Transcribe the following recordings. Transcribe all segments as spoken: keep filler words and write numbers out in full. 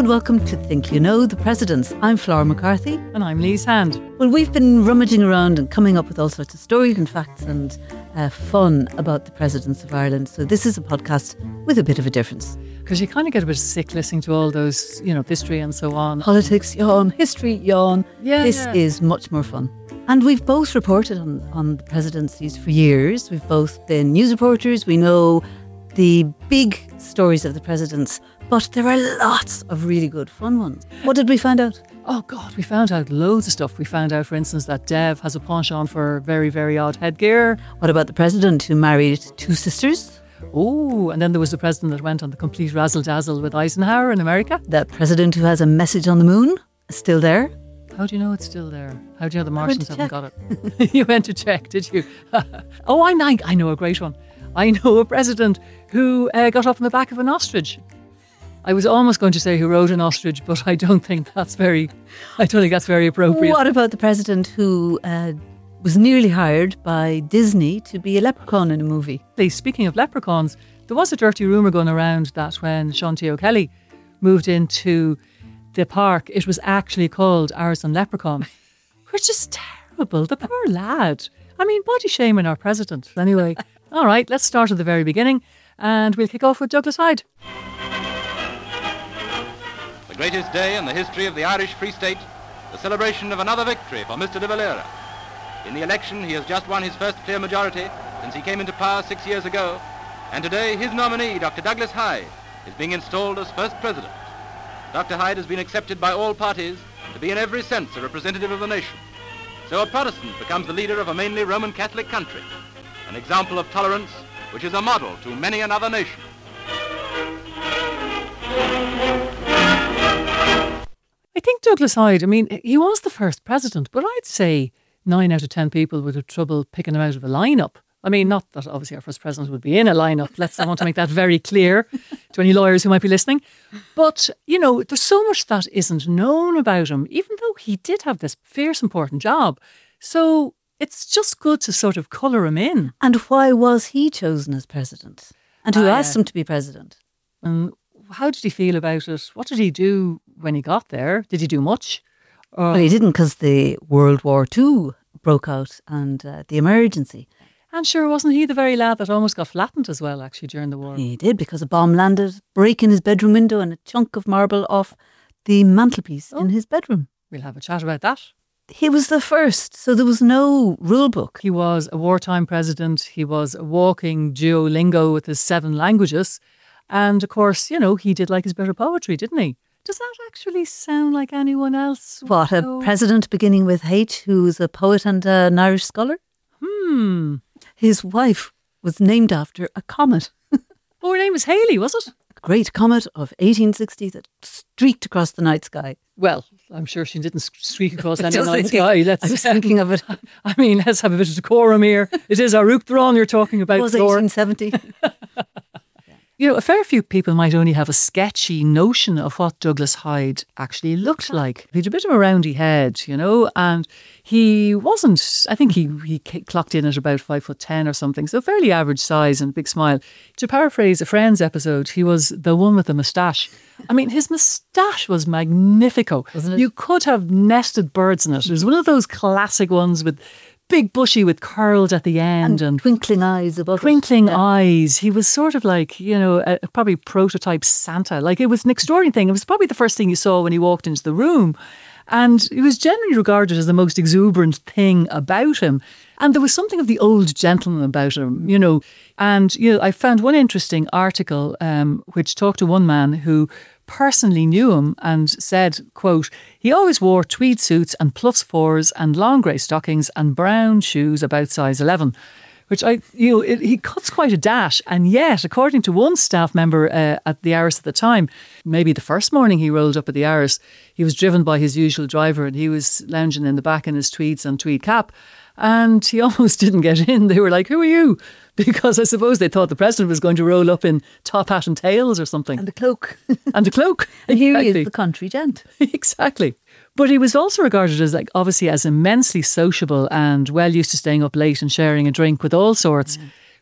and welcome to Think You Know, the Presidents. I'm Flora McCarthy. And I'm Lise Hand. Well, we've been rummaging around and coming up with all sorts of stories and facts and uh, fun about the Presidents of Ireland. So this is a podcast with a bit of a difference. Because you kind of get a bit sick listening to all those, you know, history and so on. Politics, yawn. History, yawn. Yeah, this yeah. is much more fun. And we've both reported on, on the presidencies for years. We've both been news reporters. We know the big stories of the presidents, but there are lots of really good fun ones. What did we find out? Oh God, we found out loads of stuff. We found out, for instance, that Dev has a penchant for very, very odd headgear. What about the president who married two sisters? Oh, and then there was the president that went on the complete razzle-dazzle with Eisenhower in America. The president who has a message on the moon is still there. How do you know it's still there? How do you know the Martians haven't check. got it? You went to check, did you? Oh, I know, I know a great one. I know a president who uh, got up in the back of an ostrich. I was almost going to say who rode an ostrich, but I don't think that's very, I don't think that's very appropriate. What about the president who uh, was nearly hired by Disney to be a leprechaun in a movie? Speaking of leprechauns, there was a dirty rumour going around that when Sean T. O'Kelly moved into the park, it was actually called Arson Leprechaun, which is terrible. The poor lad. I mean, body shaming our president. Anyway, all right, let's start at the very beginning and we'll kick off with Douglas Hyde. The greatest day in the history of the Irish Free State, the celebration of another victory for Mister de Valera. In the election, he has just won his first clear majority since he came into power six years ago, and today his nominee, Doctor Douglas Hyde, is being installed as first president. Doctor Hyde has been accepted by all parties to be in every sense a representative of the nation. So a Protestant becomes the leader of a mainly Roman Catholic country, an example of tolerance which is a model to many another nation. I think Douglas Hyde, I mean, he was the first president, but I'd say nine out of ten people would have trouble picking him out of a lineup. I mean, not that obviously our first president would be in a lineup. Let's, I want to make that very clear to any lawyers who might be listening. But, you know, there's so much that isn't known about him, even though he did have this fierce important job. So it's just good to sort of colour him in. And why was he chosen as president? And who Ah, asked yeah. him to be president? And how did he feel about it? What did he do when he got there? Did he do much? Or, Well, he didn't, because the World War Two broke out and uh, the emergency. and sure, wasn't he the very lad that almost got flattened as well, actually, during the war? He did, because a bomb landed, breaking his bedroom window and a chunk of marble off the mantelpiece Oh. in his bedroom. We'll have a chat about that. He was the first, so there was no rule book. He was a wartime president. He was a walking Duolingo with his seven languages. And of course, you know, he did like his bit of poetry, didn't he? Does that actually sound like anyone else? What, a No. president beginning with H, who's a poet and uh, an Irish scholar? Hmm. His wife was named after a comet. Oh, her name was Haley, was it? A great comet of eighteen sixty that streaked across the night sky. Well, I'm sure she didn't streak across any Just night thinking- sky. Let's, I was thinking of it. I mean, let's have a bit of decorum here. It is our Thrawn you're talking about, It was Flora. eighteen seventy. You know, a fair few people might only have a sketchy notion of what Douglas Hyde actually looked like. He had a bit of a roundy head, you know, and he wasn't, I think he, he clocked in at about five foot ten or something, so fairly average size and big smile. To paraphrase a Friends episode, he was the one with the moustache. I mean, his moustache was magnifico. Wasn't it? You could have nested birds in it. It was one of those classic ones with big bushy with curled at the end and, Twinkling eyes above it. twinkling Yeah. eyes. He was sort of like, you know, a, a probably prototype Santa. Like, it was an extraordinary thing. It was probably the first thing you saw when he walked into the room. And he was generally regarded as the most exuberant thing about him. And there was something of the old gentleman about him, you know. And, you know, I found one interesting article um, which talked to one man who personally knew him and said, quote, he always wore tweed suits and plus fours and long grey stockings and brown shoes about size eleven. Which I, you know, it, he cuts quite a dash. And yet, according to one staff member uh, at the Irish at the time, maybe the first morning he rolled up at the Irish, he was driven by his usual driver and he was lounging in the back in his tweeds and tweed cap. And he almost didn't get in. They were like, who are you? Because I suppose they thought the president was going to roll up in top hat and tails or something. And a cloak. And a cloak. And here he Exactly. is, the country gent. Exactly. But he was also regarded as, like, obviously as immensely sociable and well used to staying up late and sharing a drink with all sorts,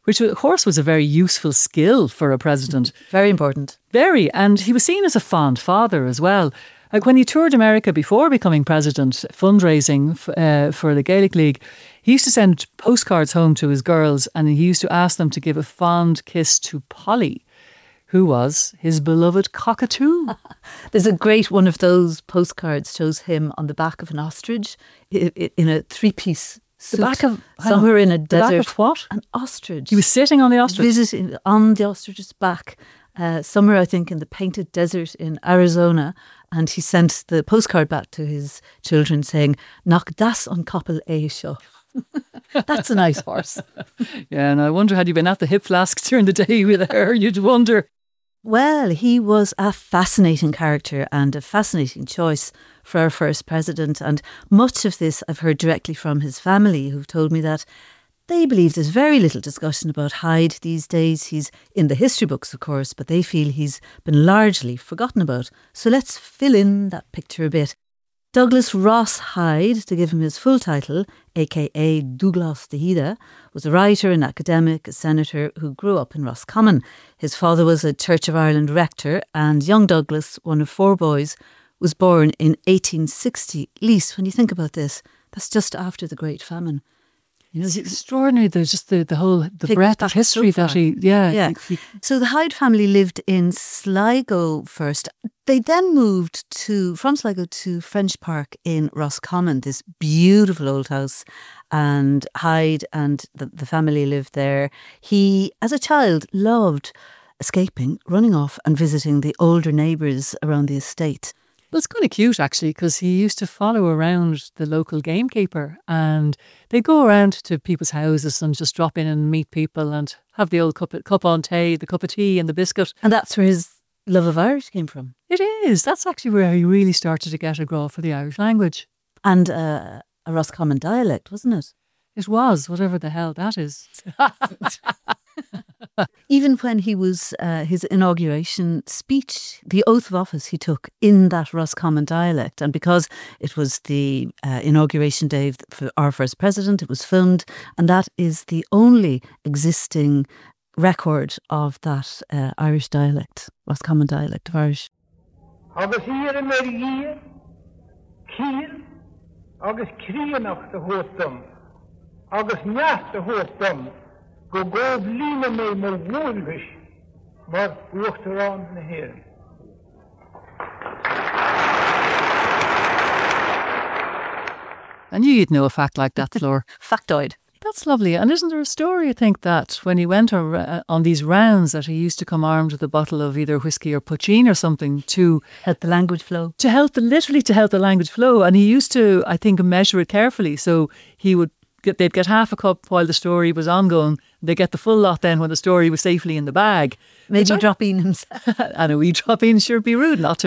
which of course was a very useful skill for a president. Very important. Very. And he was seen as a fond father as well. Like when he toured America before becoming president, fundraising f- uh, for the Gaelic League, he used to send postcards home to his girls, and he used to ask them to give a fond kiss to Polly, who was his beloved cockatoo. There's a great one of those postcards, shows him on the back of an ostrich i- i- in a three-piece suit. The back of somewhere in a the desert. back of what? An ostrich. He was sitting on the ostrich. Visiting on the ostrich's back. Uh, somewhere, I think, in the Painted Desert in Arizona. And he sent the postcard back to his children saying, "Knock das on koppel é seo." That's a nice horse. Yeah, and I wonder, had you been at the Hip Flask during the day with her, you'd wonder. Well, he was a fascinating character and a fascinating choice for our first president. And much of this I've heard directly from his family, who've told me that they believe there's very little discussion about Hyde these days. He's in the history books, of course, but they feel he's been largely forgotten about. So let's fill in that picture a bit. Douglas Ross Hyde, to give him his full title, aka Douglas de Hida, was a writer, an academic, a senator who grew up in Roscommon. His father was a Church of Ireland rector, and young Douglas, one of four boys, was born in eighteen sixty. Lise, when you think about this, that's just after the Great Famine. You know, it's extraordinary. There's just the, the whole, the Take breadth back of history so that far. he, yeah. Yeah. he- So the Hyde family lived in Sligo first. They then moved to from Sligo to French Park in Roscommon, this beautiful old house. And Hyde and the, the family lived there. He, as a child, loved escaping, running off and visiting the older neighbours around the estate. Well, it's kind of cute, actually, because he used to follow around the local gamekeeper, and they'd go around to people's houses and just drop in and meet people and have the old cup, cup on tea, the cup of tea and the biscuit. And that's where his love of Irish came from. It is. That's actually where he really started to get a grow for the Irish language. And uh, a Roscommon dialect, wasn't it? It was, whatever the hell that is. Even when he was, uh, his inauguration speech, the oath of office he took in that Roscommon dialect. And because it was the uh, inauguration day of- for our first president, it was filmed. And that is the only existing record of that uh, Irish dialect, Roscommon dialect of Irish. Agus hier in der hier, kiel, agus krienach de hoofdom, agus njas de hoofdom, go go blieme me me woonwisch, maar uachteraan de heer. I knew you'd know a fact like that, Flor. Factoid. That's lovely. And isn't there a story, I think, that when he went ar- uh, on these rounds that he used to come armed with a bottle of either whiskey or poachine or something to Help the language flow. to help the, literally to help the language flow. And he used to, I think, measure it carefully. So he would get, they'd get half a cup while the story was ongoing. They'd get the full lot then when the story was safely in the bag. Maybe drop in himself. And a wee drop in sure be rude not to.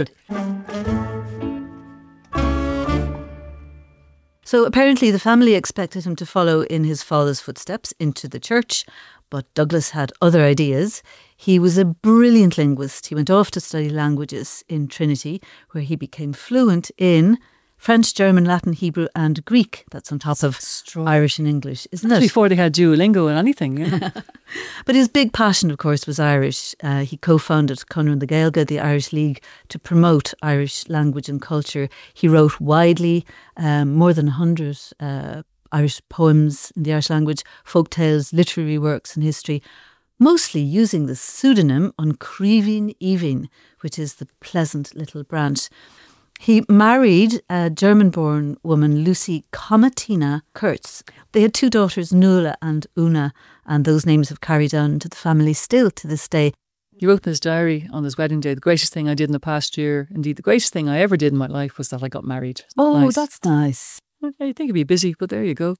So apparently the family expected him to follow in his father's footsteps into the church, but Douglas had other ideas. He was a brilliant linguist. He went off to study languages in Trinity, where he became fluent in French, German, Latin, Hebrew and Greek. That's on top of Irish and English, isn't it? Before they had Duolingo and anything. Yeah. But his big passion, of course, was Irish. Uh, he co-founded Conran the Gaeilge, the Irish League, to promote Irish language and culture. He wrote widely, um, more than one hundred uh, Irish poems in the Irish language, folk tales, literary works and history, mostly using the pseudonym Uncreevin Evin, which is the pleasant little branch. He married a German-born woman, Lucy Comatina Kurtz. They had two daughters, Nuala and Una, and those names have carried on to the family still to this day. He wrote in his diary on his wedding day, the greatest thing I did in the past year, indeed the greatest thing I ever did in my life, was that I got married. Isn't that Oh, nice? that's nice. Okay, you think he'd be busy, but there you go.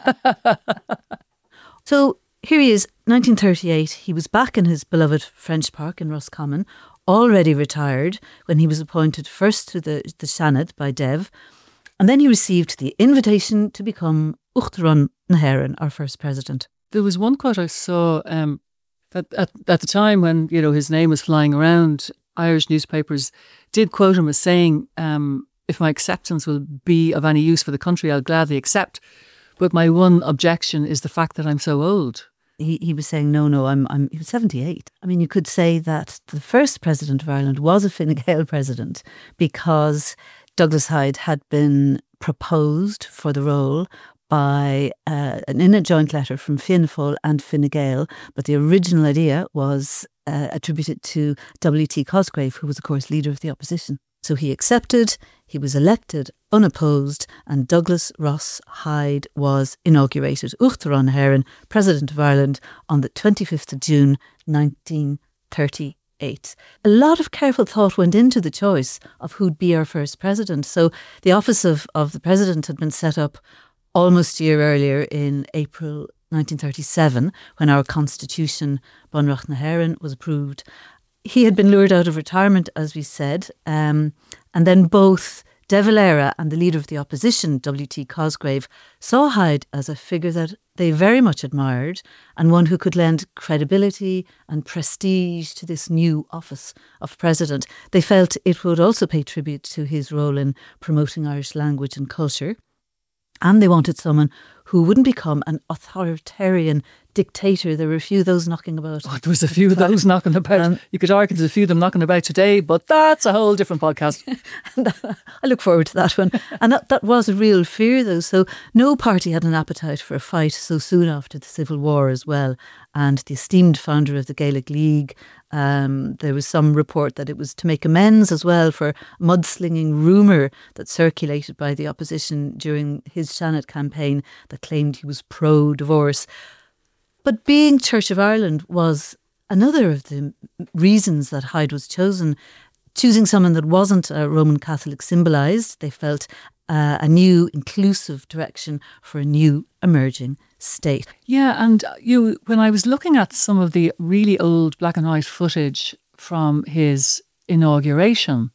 So here he is, nineteen thirty-eight. He was back in his beloved French Park in Roscommon, already retired when he was appointed first to the, the Seanad by Dev, and then he received the invitation to become Uachtaráin na hÉireann, our first president. There was one quote I saw um, that at, at the time when, you know, his name was flying around, Irish newspapers did quote him as saying, um, if my acceptance will be of any use for the country, I'll gladly accept. But my one objection is the fact that I'm so old. He he was saying, no, no, I'm I'm he was seventy-eight. I mean, you could say that the first president of Ireland was a Fine Gael president because Douglas Hyde had been proposed for the role by uh, in a joint letter from Fianna Fáil and Fine Gael, but the original idea was uh, attributed to W T Cosgrave, who was, of course, leader of the opposition. So he accepted, he was elected unopposed, and Douglas Ross Hyde was inaugurated, Uachtar an Éireann, President of Ireland, on the twenty-fifth of June nineteen thirty-eight. A lot of careful thought went into the choice of who'd be our first president. So the office of, of the president had been set up almost a year earlier in April nineteen thirty-seven, when our constitution, Bunreacht na hÉireann, was approved. He had been lured out of retirement, as we said, um, and then both De Valera and the leader of the opposition, W T Cosgrave, saw Hyde as a figure that they very much admired and one who could lend credibility and prestige to this new office of president. They felt it would also pay tribute to his role in promoting Irish language and culture. And they wanted someone who wouldn't become an authoritarian dictator. There were a few of those knocking about. Oh, there was a few of those knocking about. Um, you could argue there's a few of them knocking about today, but that's a whole different podcast. I look forward to that one. And that, that was a real fear, though. So no party had an appetite for a fight so soon after the Civil War as well. And the esteemed founder of the Gaelic League, um, there was some report that it was to make amends as well for mudslinging rumour that circulated by the opposition during his Seanad campaign that claimed he was pro-divorce. But being Church of Ireland was another of the reasons that Hyde was chosen. Choosing someone that wasn't a Roman Catholic symbolised, they felt uh, a new inclusive direction for a new emerging state. Yeah, and you, when I was looking at some of the really old black and white footage from his inauguration,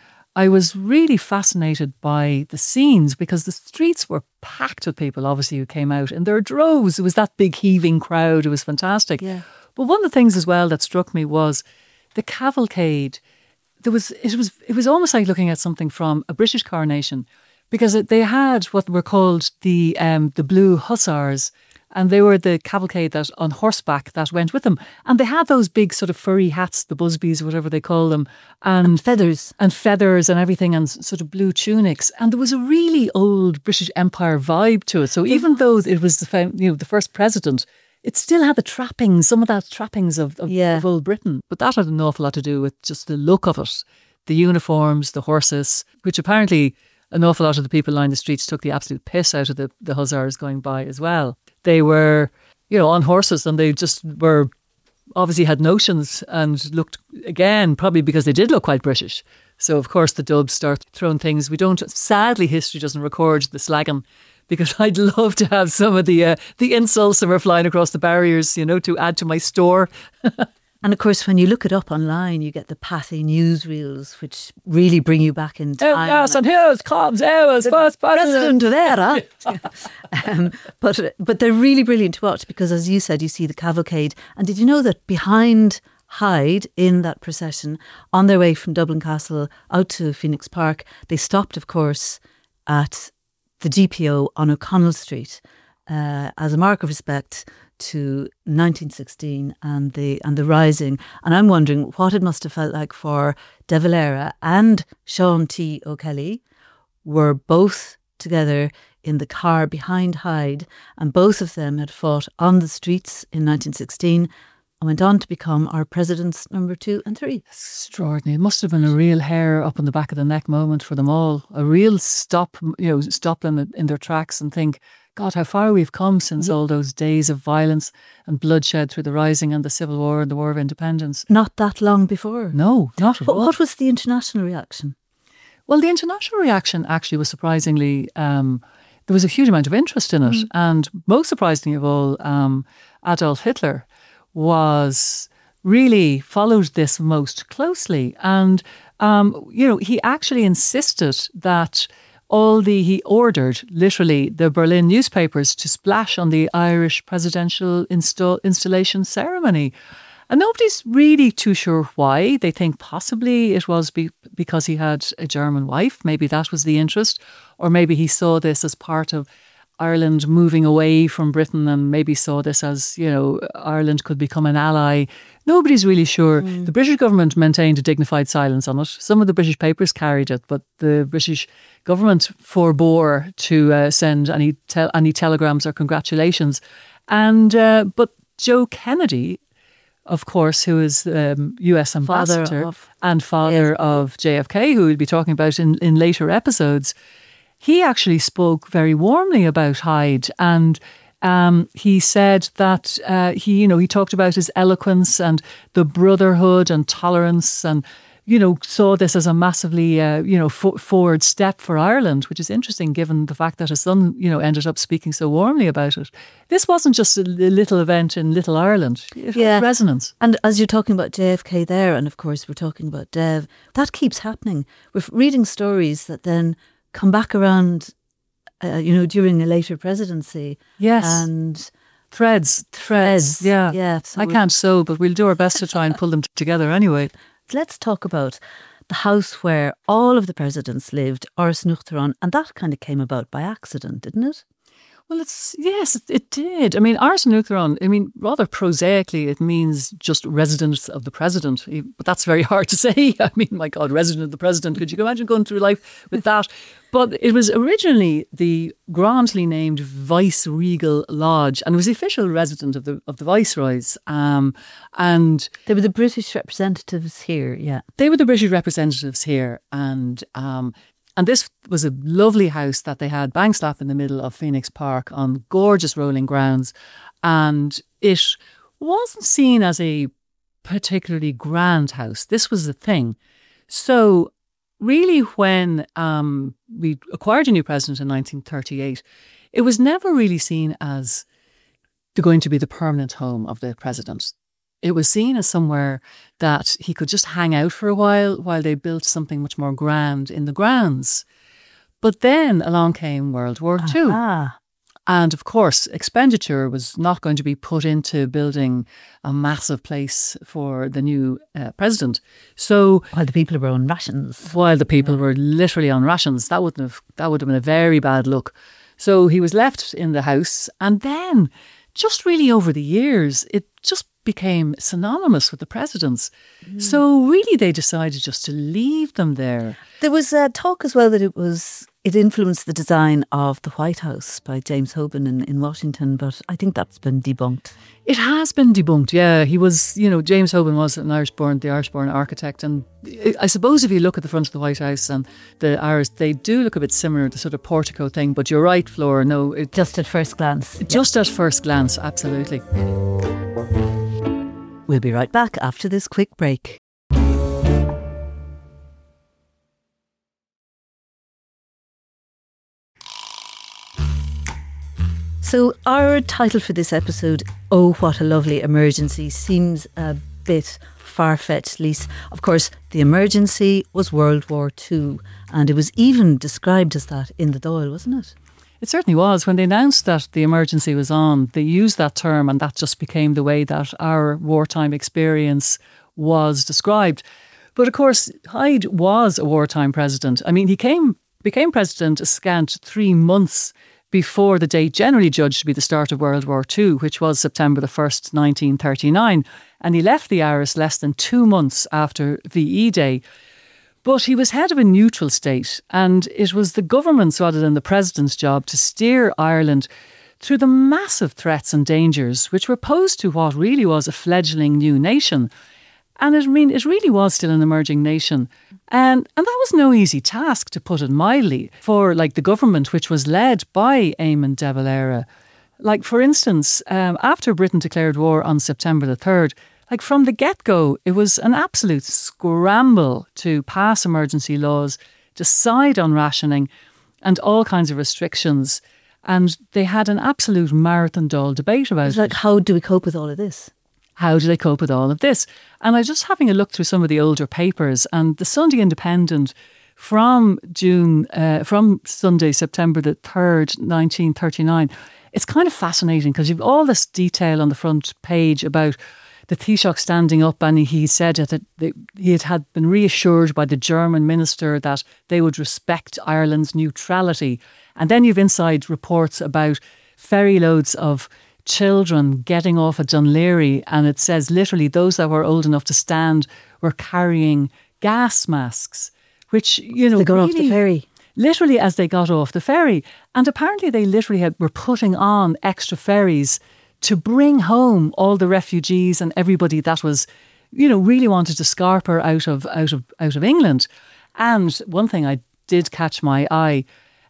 I was really fascinated by the scenes because the streets were packed with people, obviously, who came out in their droves. It was that big heaving crowd. It was fantastic. Yeah. But one of the things as well that struck me was the cavalcade. There was it was it was almost like looking at something from a British coronation, because they had what were called the um, the Blue Hussars. And they were the cavalcade that on horseback that went with them. And they had those big sort of furry hats, the busbies, whatever they call them. And, and feathers. And feathers and everything, and sort of blue tunics. And there was a really old British Empire vibe to it. So even though it was the, you know, the first president, it still had the trappings, some of that trappings of, of, yeah. of old Britain. But that had an awful lot to do with just the look of it. The uniforms, the horses, which apparently an awful lot of the people lining the streets took the absolute piss out of the, the hussars going by as well. They were, you know, on horses, and they just were obviously had notions and looked, again, probably because they did look quite British. So, of course, the Dubs start throwing things. We don't, sadly, history doesn't record the slagging, because I'd love to have some of the uh, the insults that were flying across the barriers, you know, to add to my store. And of course, when you look it up online, you get the Pathy newsreels, which really bring you back in time. Oh, yes, and here's comes Eva's first president of the era. um, but, but they're really brilliant to watch because, as you said, you see the cavalcade. And did you know that behind Hyde in that procession, on their way from Dublin Castle out to Phoenix Park, they stopped, of course, at the G P O on O'Connell Street uh, as a mark of respect to nineteen sixteen and the and the Rising. And I'm wondering what it must have felt like for De Valera and Sean T. O'Kelly were both together in the car behind Hyde, and both of them had fought on the streets in nineteen sixteen and went on to become our presidents number two and three. Extraordinary. It must have been a real hair up on the back of the neck moment for them all. A real stop, you know, stop them in their tracks and think, God, how far we've come since all those days of violence and bloodshed through the Rising and the Civil War and the War of Independence. Not that long before. No, not at but all. What was the international reaction? Well, the international reaction actually was surprisingly, um, there was a huge amount of interest in it. Mm. And most surprisingly of all, um, Adolf Hitler was really followed this most closely. And, um, you know, he actually insisted that all the, he ordered literally the Berlin newspapers to splash on the Irish presidential install, installation ceremony. And nobody's really too sure why. They think possibly it was be, because he had a German wife. Maybe that was the interest. Or maybe he saw this as part of Ireland moving away from Britain and maybe saw this as, you know, Ireland could become an ally. Nobody's really sure. Mm. The British government maintained a dignified silence on it. Some of the British papers carried it, but the British government forbore to uh, send any te- any telegrams or congratulations. And uh, but Joe Kennedy, of course, who is um, U S ambassador father of, and father yes. of J F K, who we'll be talking about in, in later episodes, he actually spoke very warmly about Hyde, and um, he said that uh, he, you know, he talked about his eloquence and the brotherhood and tolerance, and you know, saw this as a massively, uh, you know, fo- forward step for Ireland, which is interesting given the fact that his son, you know, ended up speaking so warmly about it. This wasn't just a little event in Little Ireland. It yeah. had resonance. And as you're talking about J F K there, and of course we're talking about Dev, that keeps happening. We're reading stories that then come back around, uh, you know, during a later presidency. Yes. And threads. Threads. Yeah. yeah so I can't sew, but we'll do our best to try and pull them together anyway. Let's talk about the house where all of the presidents lived, Áras Nuachtarán, and that kind of came about by accident, didn't it? Well, it's yes, it, it did. I mean, Áras Nuachtarán, I mean, rather prosaically, it means just residence of the president. But that's very hard to say. I mean, my God, resident of the president. Could you imagine going through life with that? But it was originally the grandly named Vice-Regal Lodge, and it was the official residence of the of the viceroys. Um, and they were the British representatives here, yeah. They were the British representatives here, and um, and this was a lovely house that they had bang slap in the middle of Phoenix Park on gorgeous rolling grounds, and it wasn't seen as a particularly grand house. This was the thing. So really, when um, we acquired a new president in nineteen thirty-eight, it was never really seen as the, going to be the permanent home of the president. It was seen as somewhere that he could just hang out for a while while they built something much more grand in the grounds. But then along came World War Two. Ah. And of course, expenditure was not going to be put into building a massive place for the new uh, president. So while the people were on rations. While the people yeah. were literally on rations, that wouldn't have that would have been a very bad look. So he was left in the house, and then just really over the years, it just became synonymous with the presidents. Mm. So really they decided just to leave them there. There was uh, talk as well that it was it influenced the design of the White House by James Hoban in, in Washington, but I think that's been debunked. It has been debunked, yeah. He was, you know, James Hoban was an Irish-born, the Irish-born architect, and I suppose if you look at the front of the White House and the Irish, they do look a bit similar, the sort of portico thing, but you're right, Flora, no. It, just at first glance. Just yeah. at first glance, absolutely. We'll be right back after this quick break. So our title for this episode, Oh, What a Lovely Emergency, seems a bit far-fetched, Lise. Of course, the emergency was World War Two, and it was even described as that in the Dáil, wasn't it? It certainly was. When they announced that the emergency was on, they used that term, and that just became the way that our wartime experience was described. But of course, Hyde was a wartime president. I mean, he came became president a scant three months before the date generally judged to be the start of World War Two, which was September the first, nineteen thirty-nine. And he left the Áras less than two months after V E Day. But he was head of a neutral state, and it was the government's rather than the president's job to steer Ireland through the massive threats and dangers which were posed to what really was a fledgling new nation. And it, I mean, it really was still an emerging nation. And, and that was no easy task, to put it mildly, for like the government, which was led by Eamon de Valera. Like, for instance, um, after Britain declared war on September the third, like from the get-go, it was an absolute scramble to pass emergency laws, decide on rationing and all kinds of restrictions. And they had an absolute marathon Dáil debate about it's like, it. How do we cope with all of this? How do they cope with all of this? And I was just having a look through some of the older papers, and the Sunday Independent from June, uh, from Sunday, September the third, nineteen thirty-nine, it's kind of fascinating because you've all this detail on the front page about the Taoiseach standing up, and he said that they, he had, had been reassured by the German minister that they would respect Ireland's neutrality. And then you've inside reports about ferry loads of children getting off at Dún Laoghaire, and it says literally those that were old enough to stand were carrying gas masks, which, you know, They got really, off the ferry. literally as they got off the ferry. And apparently they literally had, were putting on extra ferries to bring home all the refugees and everybody that was, you know, really wanted to scarper out of out of out of England. And one thing I did catch my eye,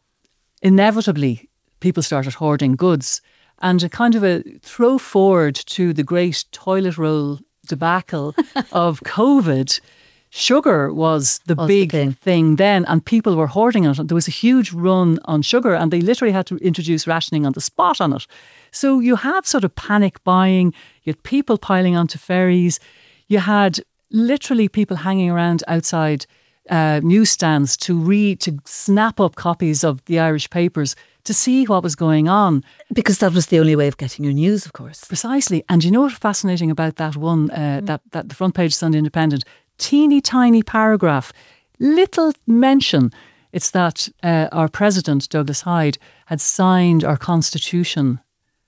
inevitably people started hoarding goods, and a kind of a throw forward to the great toilet roll debacle of COVID. Sugar was the Was the big thing. thing then, and people were hoarding it. There was a huge run on sugar, and they literally had to introduce rationing on the spot on it. So you had sort of panic buying, you had people piling onto ferries, you had literally people hanging around outside uh, newsstands to read, to snap up copies of the Irish papers to see what was going on. Because that was the only way of getting your news, of course. Precisely. And you know what's fascinating about that one, uh, that, that the front page of Sunday Independent? Teeny tiny paragraph, little mention. It's that uh, our president, Douglas Hyde, had signed our constitution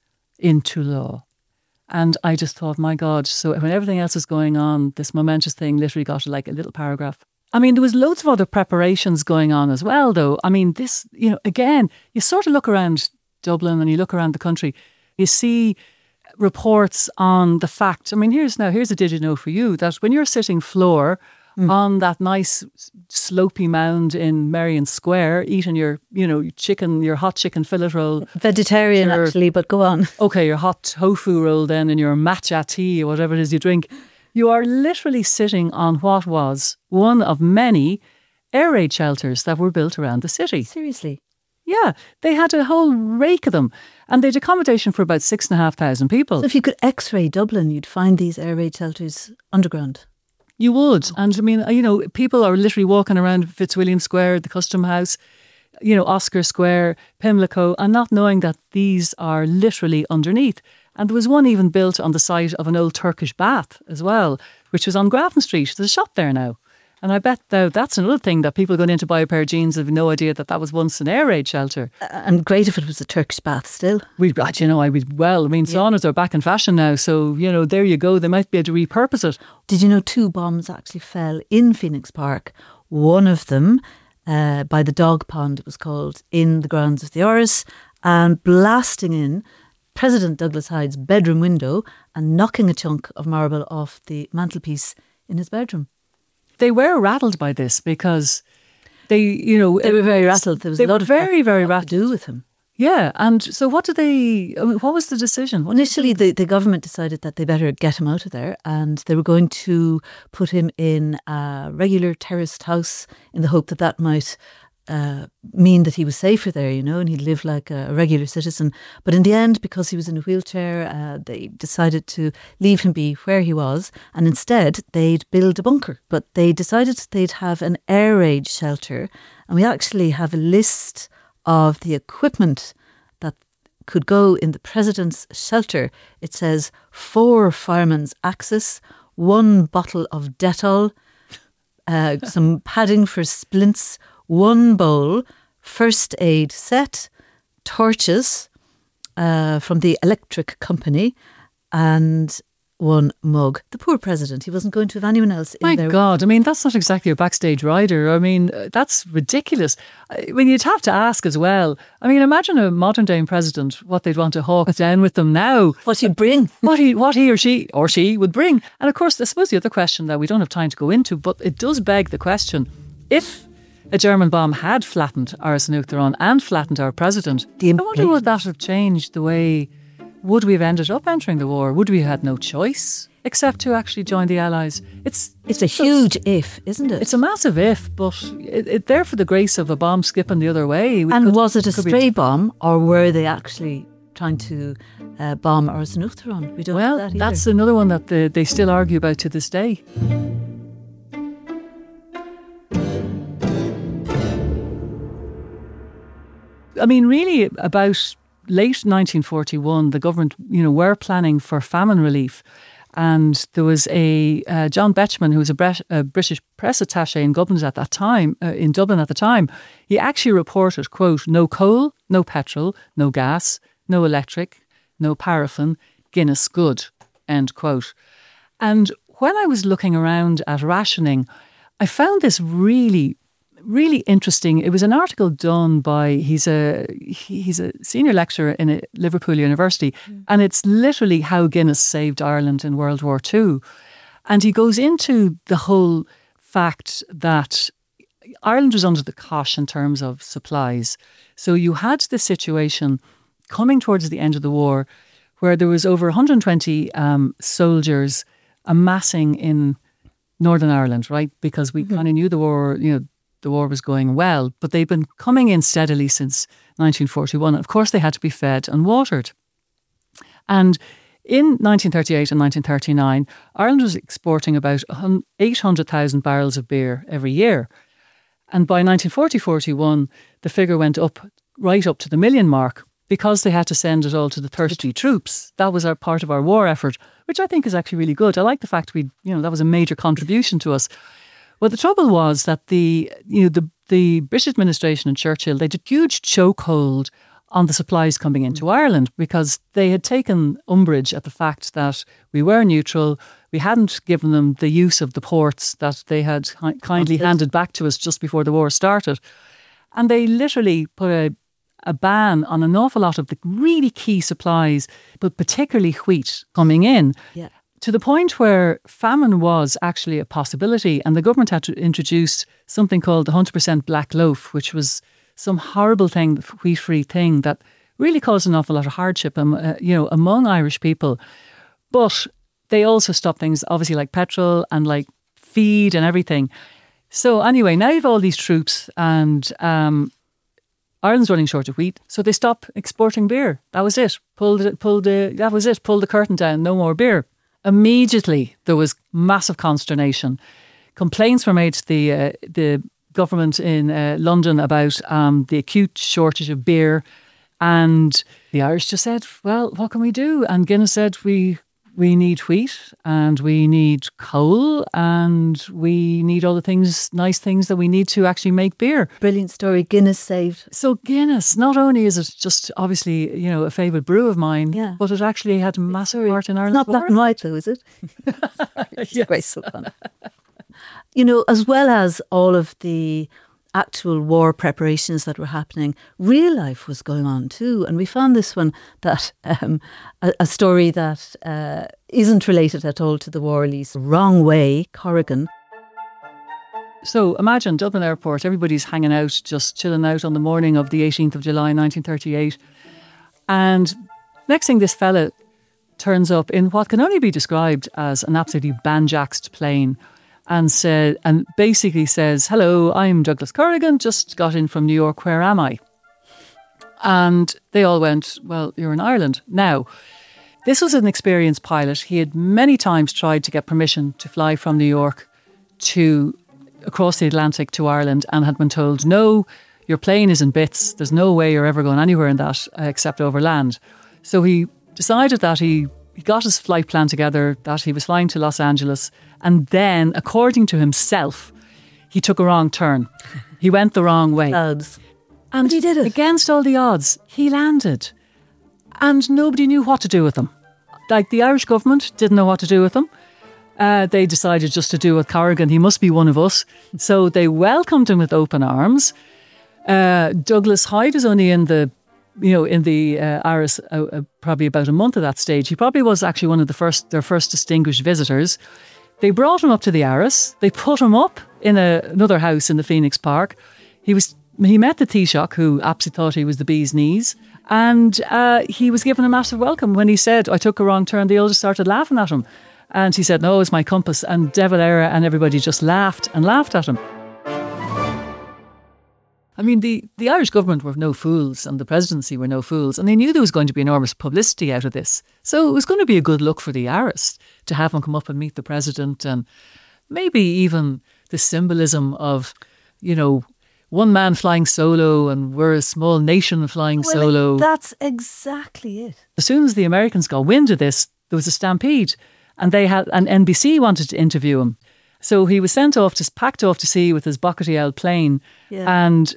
into law. And I just thought, my God, so when everything else is going on, this momentous thing literally got like a little paragraph. I mean, there was loads of other preparations going on as well, though. I mean, this, you know, again, you sort of look around Dublin and you look around the country, you see reports on the fact, I mean, here's now, here's a did you know for you, that when you're sitting floor mm. on that nice slopey mound in Merrion Square, eating your, you know, your chicken, your hot chicken fillet roll. Vegetarian, your, actually, but go on. Okay, your hot tofu roll then and your matcha tea or whatever it is you drink. You are literally sitting on what was one of many air raid shelters that were built around the city. Seriously? Yeah, they had a whole rake of them, and they had accommodation for about six and a half thousand people. So if you could x-ray Dublin, you'd find these air raid shelters underground. You would. And I mean, you know, people are literally walking around Fitzwilliam Square, the Custom House, you know, Oscar Square, Pimlico, and not knowing that these are literally underneath. And there was one even built on the site of an old Turkish bath as well, which was on Grafton Street. There's a shop there now. And I bet though that's another thing, that people going in to buy a pair of jeans have no idea that that was once an air raid shelter. Uh, and great if it was a Turkish bath still. We, you know, I would, well, I mean, yeah. saunas are back in fashion now. So, you know, there you go. They might be able to repurpose it. Did you know two bombs actually fell in Phoenix Park? One of them uh, by the dog pond, it was called, in the grounds of the Áras, and blasting in President Douglas Hyde's bedroom window and knocking a chunk of marble off the mantelpiece in his bedroom. They were rattled by this because they, you know... They were very rattled. There was they a lot were of very, very rattled. to do with him. Yeah, and so what did they... I mean, what was the decision? What Initially, the, the government decided that they better get him out of there, and they were going to put him in a regular terraced house in the hope that that might uh, mean that he was safer there, you know, and he'd live like a regular citizen. But in the end, because he was in a wheelchair, uh, they decided to leave him be where he was, and instead they'd build a bunker. But they decided they'd have an air raid shelter, and we actually have a list of the equipment that could go in the president's shelter. It says four fireman's axes, one bottle of Dettol, uh, some padding for splints, one bowl, first aid set, torches uh, from the electric company, and one mug. The poor president, he wasn't going to have anyone else in My there. My God, I mean, that's not exactly a backstage rider. I mean, that's ridiculous. I mean, you'd have to ask as well. I mean, imagine a modern day president, what they'd want to hawk down with them now. What he'd bring. What he, what he or she or she would bring. And of course, I suppose the other question that we don't have time to go into, but it does beg the question, if a German bomb had flattened Áras an Uachtaráin and flattened our president, I wonder would that have changed the way... Would we have ended up entering the war? Would we have had no choice except to actually join the Allies? It's it's a huge if, isn't it? It's a massive if, but it, it, there for the grace of a bomb skipping the other way. We and could, was it a stray be... bomb, or were they actually trying to uh, bomb Áras an Uachtaráin? We don't well, know that either. That's another one that the, they still argue about to this day. I mean, really, about late nineteen forty-one, the government, you know, were planning for famine relief. And there was a uh, John Betchman, who was a, Bre- a British press attaché in Dublin at that time. Uh, in Dublin at the time, he actually reported, quote, "No coal, no petrol, no gas, no electric, no paraffin, Guinness good," end quote. And when I was looking around at rationing, I found this really, really interesting. It was an article done by, he's a he's a senior lecturer in a Liverpool University, mm. and it's literally how Guinness saved Ireland in World War Two. And he goes into the whole fact that Ireland was under the cosh in terms of supplies. So you had this situation coming towards the end of the war where there was over one hundred twenty um, soldiers amassing in Northern Ireland, right? Because we mm-hmm. kind of knew the war, you know, the war was going well, but they've been coming in steadily since nineteen forty-one. Of course, they had to be fed and watered. And in nineteen thirty-eight and nineteen thirty-nine, Ireland was exporting about eight hundred thousand barrels of beer every year. And by nineteen forty forty-one, the figure went up right up to the million mark, because they had to send it all to the thirsty troops. That was our part of our war effort, which I think is actually really good. I like the fact we, you know, that was a major contribution to us. Well, the trouble was that the, you know, the the British administration and Churchill, they did a huge chokehold on the supplies coming into mm. Ireland, because they had taken umbrage at the fact that we were neutral. We hadn't given them the use of the ports that they had kindly handed back to us just before the war started. And they literally put a a ban on an awful lot of the really key supplies, but particularly wheat coming in, yeah. to the point where famine was actually a possibility, and the government had to introduce something called the one hundred percent black loaf, which was some horrible thing, wheat-free thing that really caused an awful lot of hardship, um, uh, you know, among Irish people. But they also stopped things, obviously, like petrol and like feed and everything. So anyway, now you have all these troops, and um, Ireland's running short of wheat, so they stopped exporting beer. That was it. Pulled it, pulled the, that was it. Pulled the curtain down. No more beer. Immediately, there was massive consternation. Complaints were made to the uh, the government in uh, London about um, the acute shortage of beer, and the Irish just said, "Well, what can we do?" And Guinness said, "We we need wheat, and we need coal, and we need all the things, nice things that we need to actually make beer." Brilliant story. Guinness saved. So Guinness, not only is it just obviously, you know, a favourite brew of mine, yeah. but it actually had a massive part in Ireland. Not black and white though, is it? It's yes. Great, so fun. You know, as well as all of the actual war preparations that were happening, real life was going on too. And we found this one, that um, a, a story that uh, isn't related at all to the war, at least. Wrong Way, Corrigan. So imagine Dublin Airport, everybody's hanging out, just chilling out on the morning of the eighteenth of July nineteen thirty-eight. And next thing, this fella turns up in what can only be described as an absolutely banjaxed plane, and said, and basically says, "Hello, I'm Douglas Corrigan, just got in from New York, where am I?" And they all went, "Well, you're in Ireland." Now, this was an experienced pilot. He had many times tried to get permission to fly from New York to across the Atlantic to Ireland, and had been told, "No, your plane is in bits. There's no way you're ever going anywhere in that uh, except over land." So he decided that he He got his flight plan together, that he was flying to Los Angeles, and then, according to himself, he took a wrong turn. He went the wrong way. Odds. And but he did it. Against all the odds, he landed. And nobody knew what to do with him. Like, the Irish government didn't know what to do with him. Uh, they decided just to do with Corrigan. He must be one of us. So they welcomed him with open arms. Uh, Douglas Hyde was only in the you know, in the uh, Aris, uh, uh, probably about a month at that stage. He probably was actually one of the first, their first distinguished visitors. They brought him up to the Aris. They put him up in a, another house in the Phoenix Park. He was he met the Taoiseach, who absolutely thought he was the bee's knees, and uh, he was given a massive welcome. When he said, "I took a wrong turn," they all just started laughing at him. And he said, "No, it's my compass." And De Valera and everybody just laughed and laughed at him. I mean, the, the Irish government were no fools, and the presidency were no fools, and they knew there was going to be enormous publicity out of this. So it was going to be a good look for the Aris to have him come up and meet the president, and maybe even the symbolism of, you know, one man flying solo and we're a small nation flying well, solo. That's exactly it. As soon as the Americans got wind of this, there was a stampede. and they had, and N B C wanted to interview him. So he was sent off, to, packed off to sea with his Buckety Owl plane, Yeah. and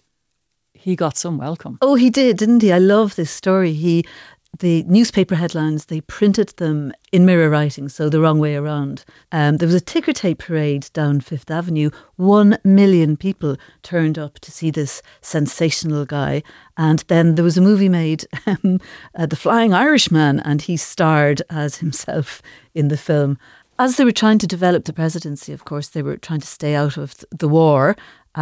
he got some welcome. Oh, he did, didn't he? I love this story. He, the newspaper headlines, they printed them in mirror writing, so the wrong way around. Um, there was a ticker tape parade down Fifth Avenue. One million people turned up to see this sensational guy. And then there was a movie made, um, uh, The Flying Irishman, and he starred as himself in the film. As they were trying to develop the presidency, of course, they were trying to stay out of the war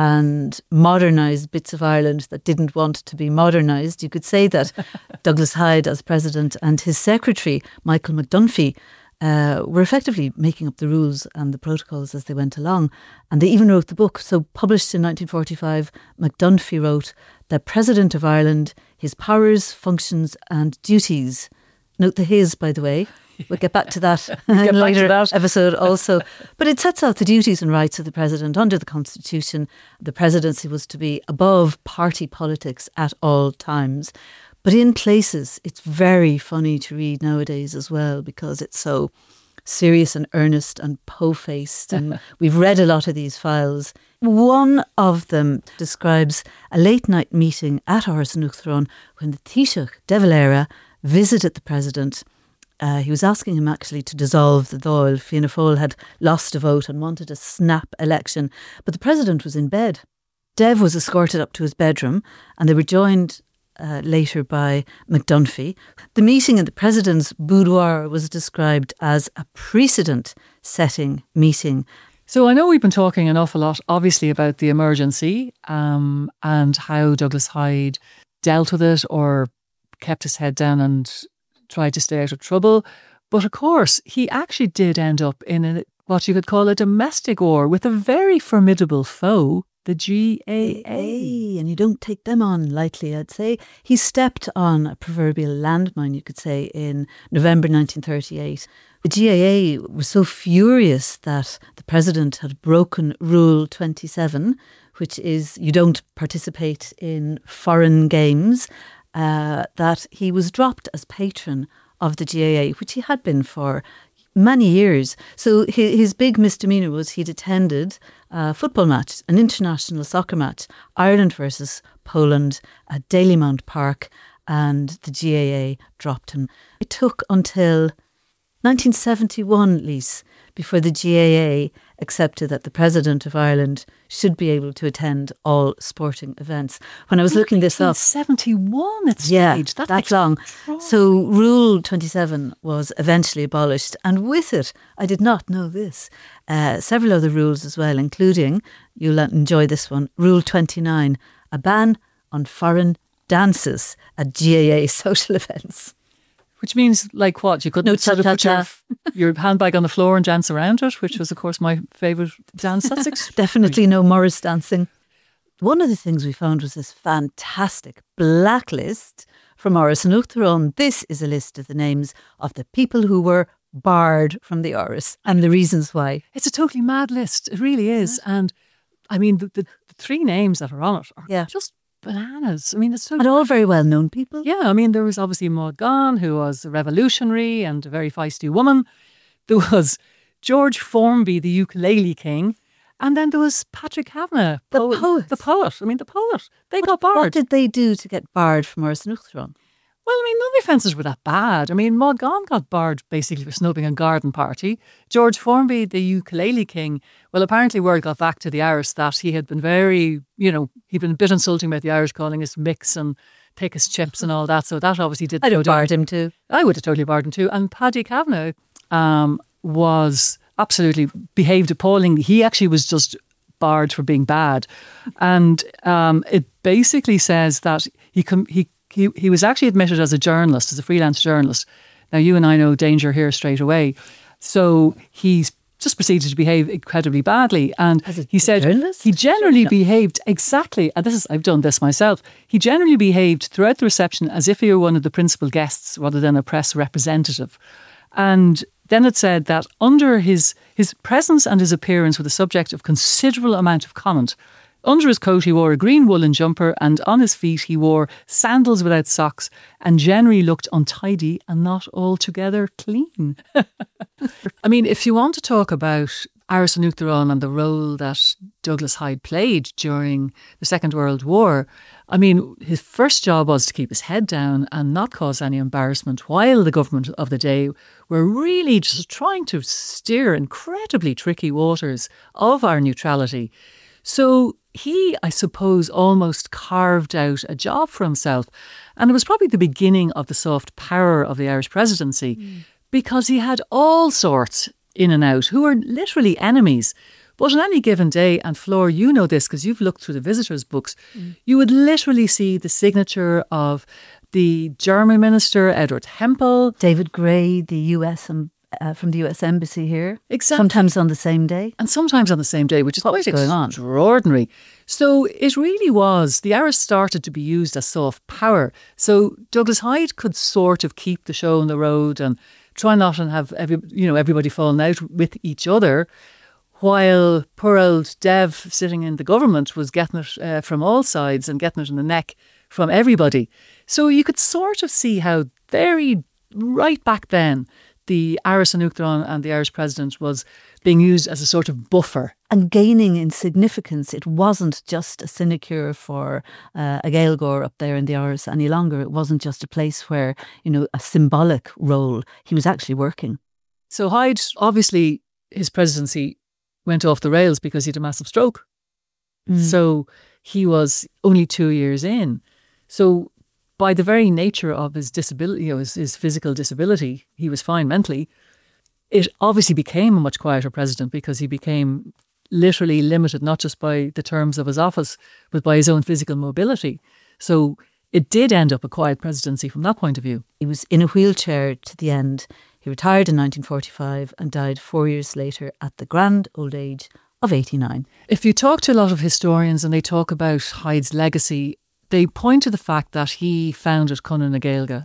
and modernise bits of Ireland that didn't want to be modernised. You could say that Douglas Hyde as president and his secretary, Michael McDunphy, uh, were effectively making up the rules and the protocols as they went along. And they even wrote the book. So published in nineteen forty-five, McDunphy wrote, "The President of Ireland, his powers, functions and duties." Note the his, by the way. We'll get back to that in a later that. episode also. But it sets out the duties and rights of the president under the Constitution. The presidency was to be above party politics at all times. But in places, it's very funny to read nowadays as well, because it's so serious and earnest and po-faced. And we've read a lot of these files. One of them describes a late night meeting at Áras an Uachtaráin when the Taoiseach de Valera visited the president. Uh, he was asking him actually to dissolve the Dáil. Fianna Fáil had lost a vote and wanted a snap election, but the president was in bed. Dev was escorted up to his bedroom, and they were joined uh, later by McDunphy. The meeting in the president's boudoir was described as a precedent-setting meeting. So I know we've been talking an awful lot, obviously, about the emergency um, and how Douglas Hyde dealt with it or kept his head down and tried to stay out of trouble. But of course, he actually did end up in a, what you could call a domestic war with a very formidable foe, the G A A. And you don't take them on lightly, I'd say. He stepped on a proverbial landmine, you could say, in November nineteen thirty-eight. The G A A was so furious that the president had broken Rule twenty-seven, which is you don't participate in foreign games, Uh, that he was dropped as patron of the G A A, which he had been for many years. So his, his big misdemeanour was he'd attended a football match, an international soccer match, Ireland versus Poland at Dalymount Park, and the G A A dropped him. It took until nineteen seventy-one, Lise, before the G A A accepted that the President of Ireland should be able to attend all sporting events. When I was looking this up... seventy-one at yeah, stage. That's that long. So Rule twenty-seven was eventually abolished, and with it, I did not know this, uh, several other rules as well, including, you'll enjoy this one, Rule twenty-nine, a ban on foreign dances at G A A social events. Which means, like what? You couldn't No sort of put your, cha-cha-cha. your handbag on the floor and dance around it, which was, of course, my favourite dance. That's extreme. Definitely no Morris dancing. One of the things we found was this fantastic blacklist from Áras an Uachtaráin. This is a list of the names of the people who were barred from the Áras and the reasons why. It's a totally mad list. It really is. And I mean, the, the, the three names that are on it are Yeah. just bananas. I mean, it's so... And all very well known people. Yeah, I mean, there was obviously Maud Gonne, who was a revolutionary and a very feisty woman. There was George Formby, the ukulele king. And then there was Patrick Kavanagh, The poet, poet. The poet. I mean, the poet. They What, got barred. what did they do to get barred from Áras an Uachtaráin? Well, I mean, none of the offences were that bad. I mean, Maud Gonne got barred basically for snubbing a garden party. George Formby, the ukulele king, well, apparently word got back to the Irish that he had been very, you know, he'd been a bit insulting about the Irish, calling us mix and take us chips and all that. So that obviously did I'd go have down. barred him too. I would have totally barred him too. And Paddy Kavanagh um, was absolutely behaved appallingly. He actually was just barred for being bad. And um, it basically says that he com- he He, he was actually admitted as a journalist, as a freelance journalist. Now, you and I know danger here straight away. So he's just proceeded to behave incredibly badly. And As a he said journalist? he generally Sure, no. behaved exactly, and this is, I've done this myself, he generally behaved throughout the reception as if he were one of the principal guests rather than a press representative. And then it said that under his, his presence and his appearance were the subject of considerable amount of comment. Under his coat he wore a green woolen jumper, and on his feet he wore sandals without socks, and generally looked untidy and not altogether clean. I mean, if you want to talk about Áras an Uachtaráin and the role that Douglas Hyde played during the Second World War, I mean, his first job was to keep his head down and not cause any embarrassment while the government of the day were really just trying to steer incredibly tricky waters of our neutrality. So he, I suppose, almost carved out a job for himself. And it was probably the beginning of the soft power of the Irish presidency mm. because he had all sorts in and out who were literally enemies. But on any given day, and Flor, you know this because you've looked through the visitors' books, mm. you would literally see the signature of the German minister, Edward Hempel. David Gray, the U S um, uh, from the U S Embassy here. Exactly. Sometimes on the same day. And sometimes on the same day, which is what was going on? Extraordinary. So it really was, the Irish started to be used as soft power. So Douglas Hyde could sort of keep the show on the road and try not and have every, you know, everybody falling out with each other, while poor old Dev sitting in the government was getting it uh, from all sides and getting it in the neck from everybody. So you could sort of see how very right back then the Áras an Uachtaráin and the Irish president was being used as a sort of buffer. And gaining in significance. It wasn't just a sinecure for uh, a Gaeilgeoir up there in the Áras any longer. It wasn't just a place where, you know, a symbolic role. He was actually working. So Hyde, obviously, his presidency went off the rails because he had a massive stroke. Mm. So he was only two years in. So by the very nature of his disability, you know, his, his physical disability, he was fine mentally. It obviously became a much quieter president because he became literally limited not just by the terms of his office, but by his own physical mobility. So it did end up a quiet presidency from that point of view. He was in a wheelchair to the end. He retired in nineteen forty-five and died four years later at the grand old age of eighty-nine. If you talk to a lot of historians and they talk about Hyde's legacy, they point to the fact that he founded Cumann na Gaeilge,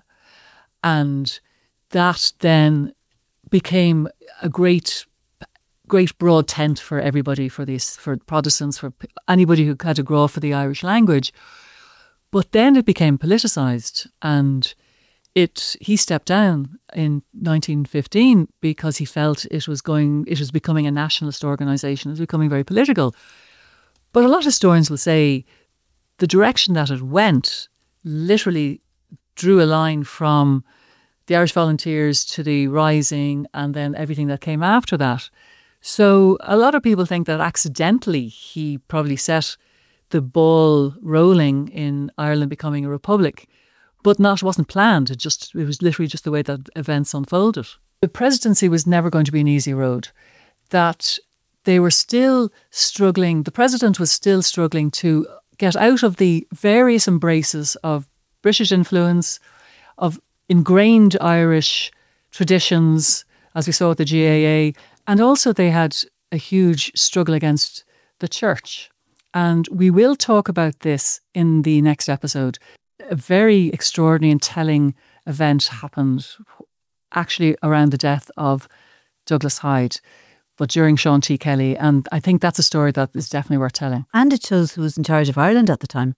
and that then became a great great broad tent for everybody, for these, for Protestants, for anybody who had a grow for the Irish language. But then it became politicised, and it he stepped down in nineteen fifteen because he felt it was going, it was becoming a nationalist organisation, it was becoming very political. But a lot of historians will say the direction that it went literally drew a line from the Irish Volunteers to the Rising and then everything that came after that. So a lot of people think that accidentally he probably set the ball rolling in Ireland becoming a republic, but not wasn't planned. It just it was literally just the way that events unfolded. The presidency was never going to be an easy road. That they were still struggling. The president was still struggling to get out of the various embraces of British influence, of ingrained Irish traditions, as we saw at the G A A, and also they had a huge struggle against the church. And we will talk about this in the next episode. A very extraordinary and telling event happened actually around the death of Douglas Hyde, but during Sean T. Kelly. And I think that's a story that is definitely worth telling. And it shows who was in charge of Ireland at the time.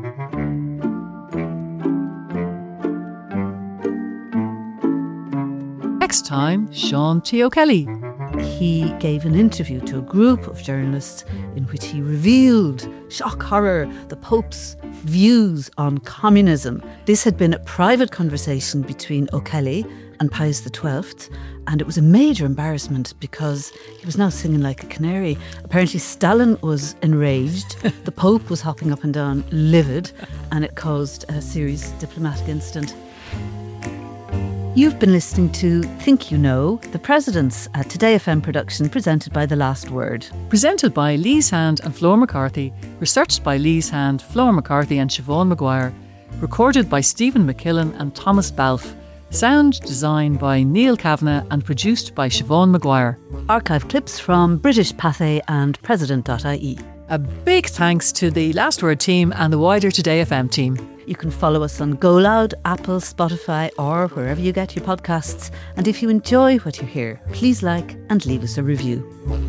Next time, Sean T. O'Kelly. He gave an interview to a group of journalists in which he revealed, shock horror, the Pope's views on communism. This had been a private conversation between O'Kelly and Pius the twelfth, and it was a major embarrassment because he was now singing like a canary. Apparently Stalin was enraged, the Pope was hopping up and down livid, and it caused a serious diplomatic incident. You've been listening to Think You Know, The Presidents, a Today F M production presented by The Last Word. Presented by Lise Hand and Flor McCarthy, researched by Lise Hand, Flor McCarthy and Siobhan Maguire, recorded by Stephen McKillen and Thomas Balfe, sound designed by Neil Kavanagh and produced by Siobhan Maguire. Archive clips from British Pathé and President dot I E. A big thanks to the Last Word team and the wider Today F M team. You can follow us on GoLoud, Apple, Spotify, or wherever you get your podcasts. And if you enjoy what you hear, please like and leave us a review.